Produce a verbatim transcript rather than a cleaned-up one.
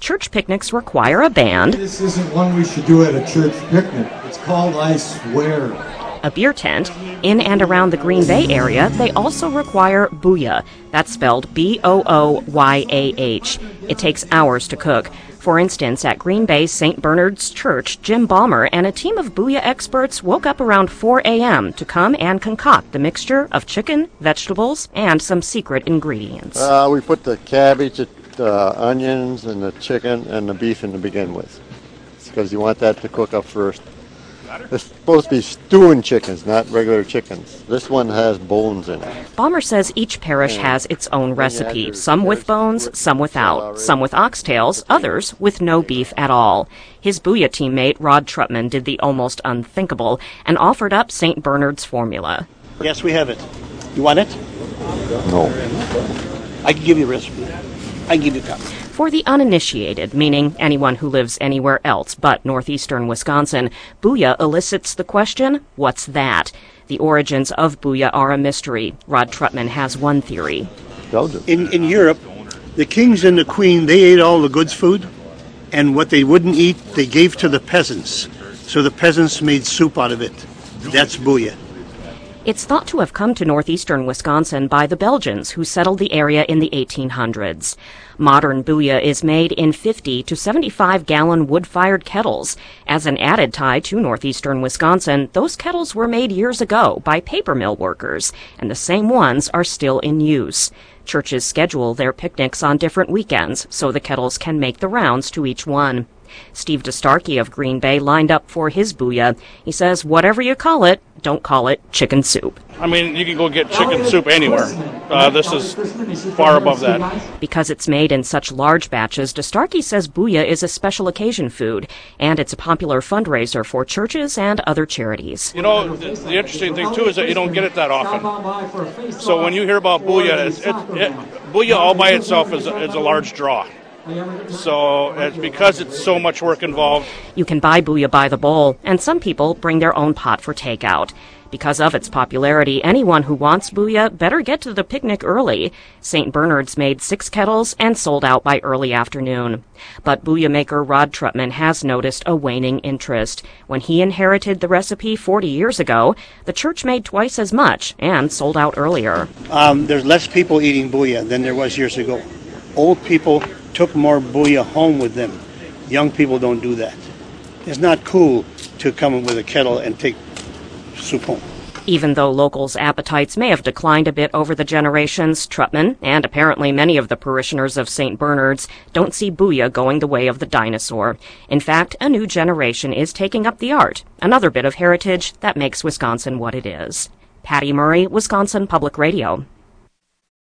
church picnics require a band. This isn't one we should do at a church picnic. It's called I Swear. A beer tent. In and around the Green Bay area, they also require booyah. That's spelled B O O Y A H. It takes hours to cook. For instance, at Green Bay's Saint Bernard's Church, Jim Balmer and a team of booyah experts woke up around four a.m. to come and concoct the mixture of chicken, vegetables, and some secret ingredients. Uh, we put the cabbage, the onions, and the chicken and the beef in to begin with. It's because you want that to cook up first. It's supposed to be stewing chickens, not regular chickens. This one has bones in it. Balmer says each parish has its own recipe, some with bones, some without, some with oxtails, others with no beef at all. His booyah teammate, Rod Trutman, did the almost unthinkable and offered up Saint Bernard's formula. Yes, we have it. You want it? No. I can give you a recipe. I can give you a copy. For the uninitiated, meaning anyone who lives anywhere else but northeastern Wisconsin, booyah elicits the question, what's that? The origins of booyah are a mystery. Rod Trutman has one theory. In, in Europe, the kings and the queen, they ate all the goods food, and what they wouldn't eat, they gave to the peasants. So the peasants made soup out of it. That's booyah. It's thought to have come to northeastern Wisconsin by the Belgians, who settled the area in the eighteen hundreds. Modern booyah is made in fifty to seventy-five gallon wood-fired kettles. As an added tie to northeastern Wisconsin, those kettles were made years ago by paper mill workers, and the same ones are still in use. Churches schedule their picnics on different weekends, so the kettles can make the rounds to each one. Steve DeStarkey of Green Bay lined up for his booyah. He says, whatever you call it, don't call it chicken soup. I mean, you can go get chicken soup anywhere. Uh, this is far above that. Because it's made in such large batches, DeStarkey says booyah is a special occasion food, and it's a popular fundraiser for churches and other charities. You know, the, the interesting thing, too, is that you don't get it that often. So when you hear about booyah, it's, it, it, booyah all by itself is, is a large draw. So it's because it's so much work involved. You can buy booyah by the bowl, and some people bring their own pot for takeout. Because of its popularity, anyone who wants booyah better get to the picnic early. Saint Bernard's made six kettles and sold out by early afternoon. But booyah maker Rod Trutman has noticed a waning interest. When he inherited the recipe forty years ago, the church made twice as much and sold out earlier. Um, there's less people eating booyah than there was years ago. Old people took more booyah home with them. Young people don't do that. It's not cool to come in with a kettle and take soup home. Even though locals' appetites may have declined a bit over the generations, Trutman, and apparently many of the parishioners of Saint Bernard's, don't see booyah going the way of the dinosaur. In fact, a new generation is taking up the art, another bit of heritage that makes Wisconsin what it is. Patty Murray, Wisconsin Public Radio.